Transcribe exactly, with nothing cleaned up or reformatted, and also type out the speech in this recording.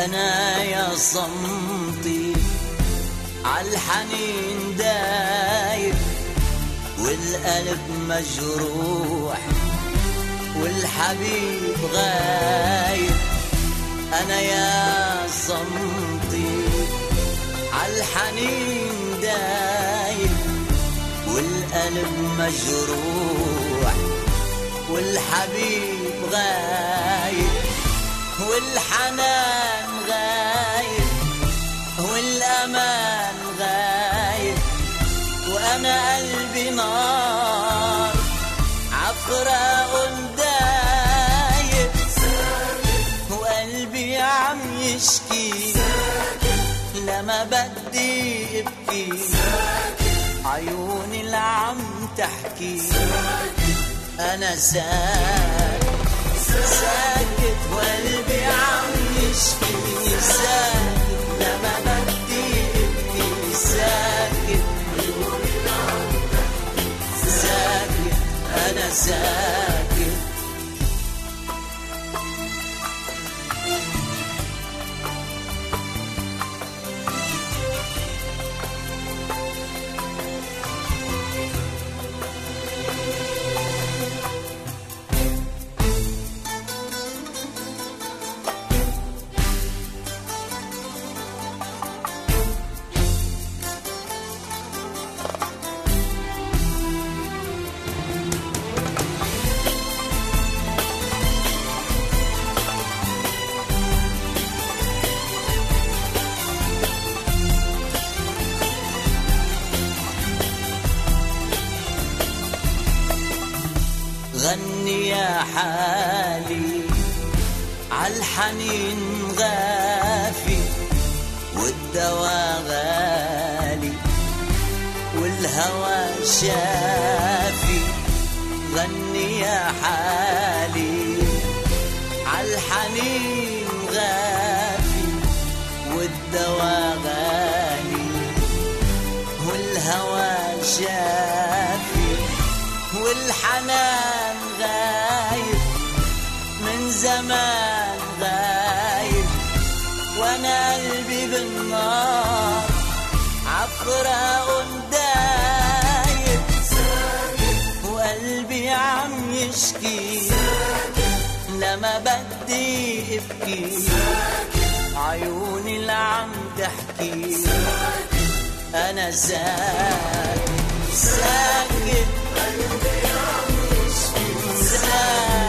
أنا يا صمتي عالحنين دايب، والقلب مجروح والحبيب غايب. أنا يا صمتي عالحنين دايب، والقلب مجروح والحبيب غايب، والحنان غايب والأمان غايب. وأنا قلبي نار عفراء دايب، وقلبي عم يشكي لما بدي ابكي، عيوني اللي عم تحكي. أنا ساكت ساكت وقلبي عم يشكي، ساكت لما بدي ابكي، ساكت ساكت أنا ساكت. غني يا حالي عالحنين غافي، والدوا غالي والهوى شافي. غني يا حالي عالحنين غافي، والدوا غالي والهوى شافي، والحنان غايب من زمان غايب. وانا قلبي بالنار عفراء دايب، وقلبي عم يشكي لما بدي ابكي، عيوني اللي عم تحكي. انا ساكت ساكت قلبي عم يشكي، ساكت